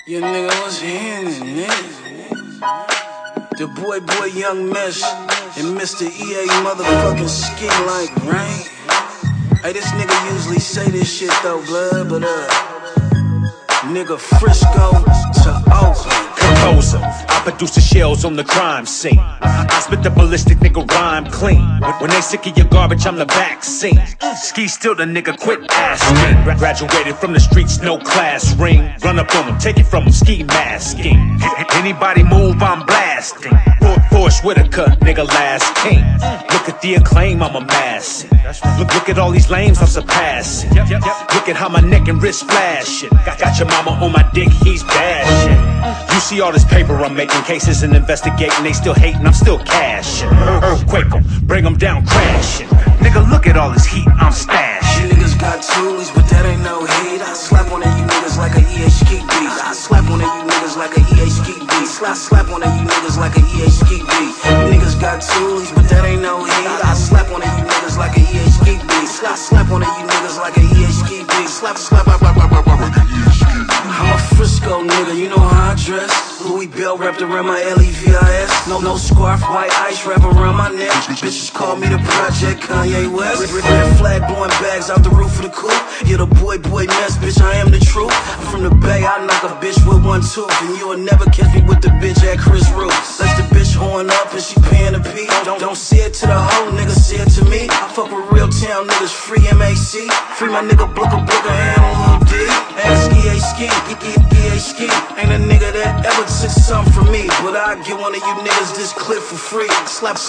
Your nigga was hitting, nigga. The boy Young Mesh and Mr. EA motherfucking ski like rain. Hey, this nigga usually say this shit though, blood, but nigga Frisco to Oakland. Composer, I produce the shells on the crime scene. I spit the ballistic nigga rhyme clean. When they sick of your garbage, I'm the vaccine. Ski still the nigga quit asking. Graduated from the streets, no class ring. Run up on them, take it from them, ski masking. Anybody move, I'm blasting. Forrest Whitaker, nigga last king. Look at the acclaim I'm amassing. Look at all these lames I'm surpassing. Look at how my neck and wrist flashing. Got your mama on my dick, he's bashing. You see all this paper I'm making, cases and investigating, they still hating, I'm still cashing. Earthquake them, bring them down crashing. Nigga, look at all this heat I'm stashing. You niggas got tools, but that ain't no heat. I slap on you niggas like a EA ski beat. I slap on you niggas like a EA ski beat. Slap on you niggas like a EA ski beat. You niggas got tools, but that ain't no heat. I slap on you niggas like a EA ski beat. Slap on you niggas like a EA ski beat. Slap. I'm a Frisco nigga, you know how I dress. Louis Bell wrapped around my Levis. No scarf, white ice wrapped around my neck. Bitches call me the Project Kanye West. Red flag blowing bags out the roof of the coupe. Yeah, the boy mess, bitch, I am the truth. I'm from the Bay, I knock a bitch with one tooth. And you'll never catch me with the bitch at Chris Root. Let the bitch horn up and she paying the P. Don't say it to the hoe, nigga, say it to me. I fuck with real town niggas, free MAC. Free my nigga Booker and on Lil D. Ask EA Ski. Ain't a nigga that ever took something from me, but I give one of you niggas this clip for free. Slap.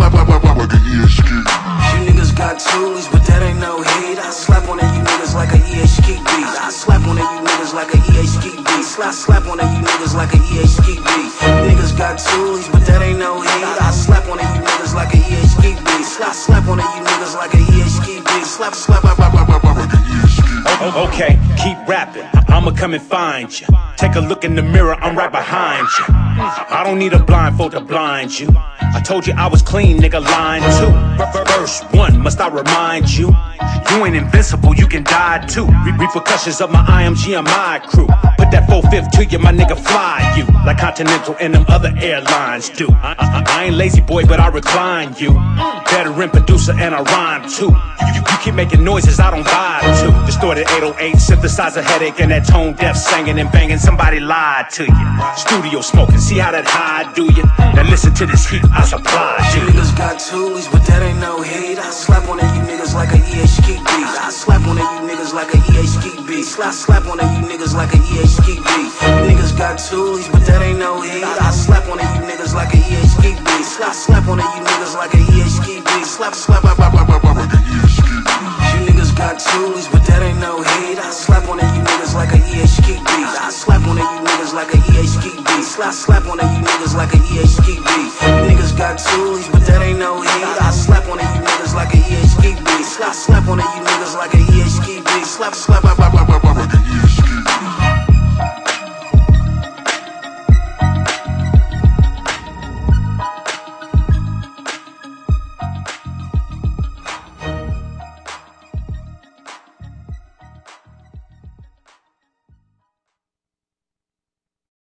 You niggas got tools, but that ain't no heat. I slap on you niggas like a EA ski beat. I slap on you niggas like a EA ski beat. Slap on you niggas like a EA ski beat. You niggas got tools, but that ain't no heat. I slap on you niggas like a EA ski beat. Slap on you niggas like a EA ski beat. Slap. Okay, keep rapping, I'ma come and find you. Take a look in the mirror, I'm right behind you. I don't need a blindfold to blind you. I told you I was clean, nigga, line 2. Verse 1, must I remind you? You ain't invincible, you can die too. Repercussions of my IMG and my crew. Put that 4/5 to you, my nigga, fly you like Continental and them other airlines do. I ain't lazy boy, but I recline you. Veteran producer and I rhyme too. You keep making noises I don't vibe to. Distorted 808, synthesizer headache and that tone deaf singing and banging. Somebody lied to you. Studio smoking, see how that high do you? Now listen to this heat I supply you. Niggas got tools, but that ain't no heat. I slap on you niggas like a EA ski beat. I slap on you niggas like a EA ski beat. Slap on you niggas like a EA ski beat. Niggas got tools, but that ain't no heat. I slap on you niggas like a EA ski beat. Slap on you niggas like a EA ski beat. Slap.